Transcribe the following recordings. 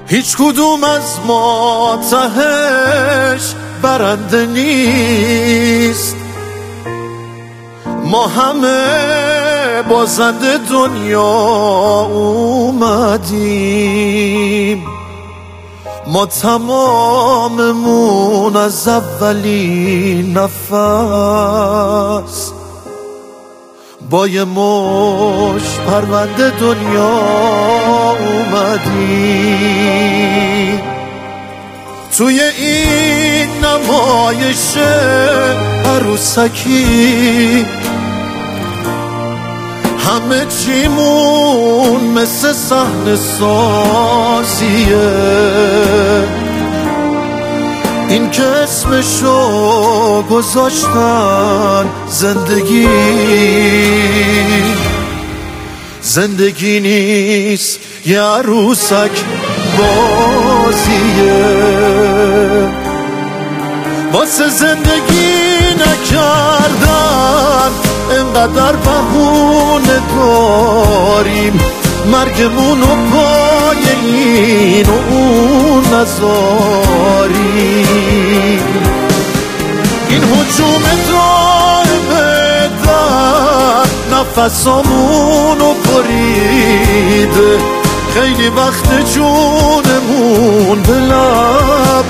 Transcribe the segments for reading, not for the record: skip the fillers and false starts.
هیچ کدوم از ما تهش برنده نیست، ما همه بازنده دنیا اومدیم. ما تماممون از اولین نفس با یه مش پرونده دنیا اومدیم. توی این نمایش عروسکی همه چیمون مثل صحنه سازیه، این که اسمشو گذاشتن زندگی، زندگی نیست یه عروسک بازیه. واسه زندگی نکردن انقدر بهونه داریم، مرگمونو پای این و اون نذاریم. این هجوم دائمه در نفسامونو بریده، خیلی وقت جونمون به لب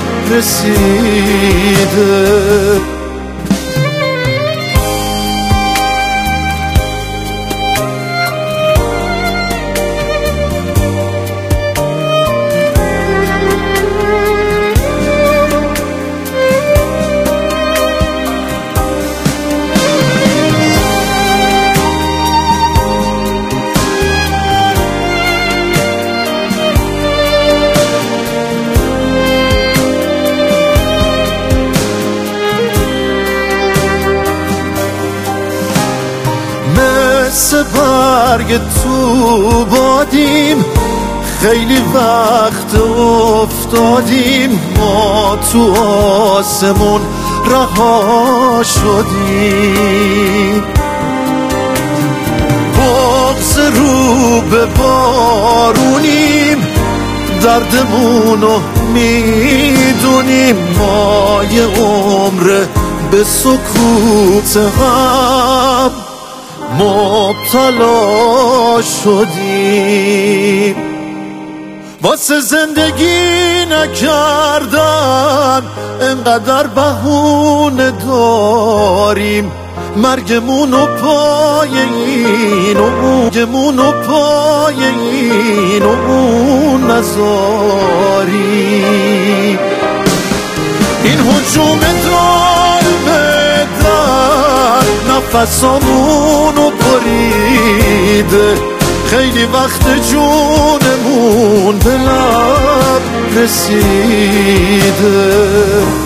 رسیده. مثل برگ تو بادیم، خیلی وقت افتادیم، ما تو آسمون رها شدیم. بغض رو به بارونیم، دردمونو میدونیم، ما یه عمر به سکوت غم مبتلا شدیم. واسه زندگی نکردن انقدر بهونه داریم، مرگمونو پای این و اون نذاریم. این هجوم دائمه در نفسامونو بریده، خیلی وقت جونمون به لب رسیده.